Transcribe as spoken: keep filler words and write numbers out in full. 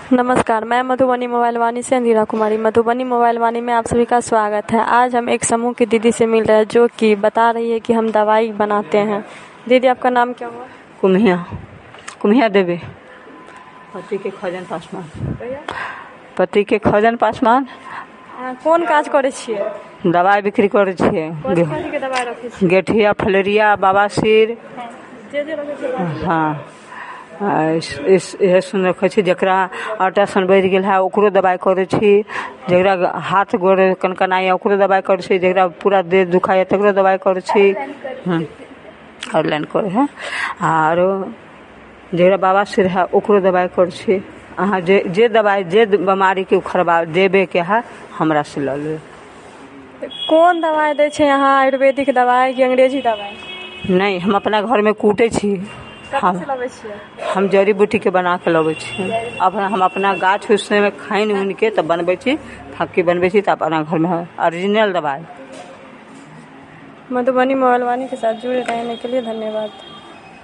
नमस्कार, मैं मधुबनी मोबाइल वाणी से अंधीरा कुमारी। मधुबनी मोबाइल वाणी में आप सभी का स्वागत है। आज हम एक समूह की दीदी से मिल रहे हैं जो कि बता रही है कि हम दवाई बनाते हैं। दीदी, आपका नाम क्या हुआ? कुम्हिया कुम्हिया देवी। पति के खजन पासवान पति के खजन पासवान कौन काज करे छिए? दवाई बिक्री करे छिए। कथी के दवाई रखे छिए? गेठिया, फलेरिया, बवासीर। जे जे रखे छिए। हाँ, इस यह सुन रखे छी। जकरा अल्ट्रासाउंड बढ़ि गेल है ओकरो दवाई करे छी। जकरा हाथ गोड़ कनकनाई है ओकरो दवाई करे छी। जकरा पूरा देह दुखाई है तकरो दवाई करे छी। ऑनलाइन करे है। आरो जकरा बवासीर है ओकरो दवाई करे छी। अहाँ जे जे दवाई जे बीमारी के खरबा देबे के है हमरा से ल ले। कौन दवाई दे छे यहाँ? आयुर्वेदिक दवाई कि अंग्रेजी दवाई? नहीं, हम अपना घर में कूटे छी। हम हम जड़ी बूटी के बना के लबे छी। अब हम अपना गाछ उसने में खाइन उन के तब बनबे छी, फक्की बनबे छी तब अपना घर में ओरिजिनल दवाई। मधुबनी मोबाइल वाणी के साथ जुड़े रहने के लिए धन्यवाद।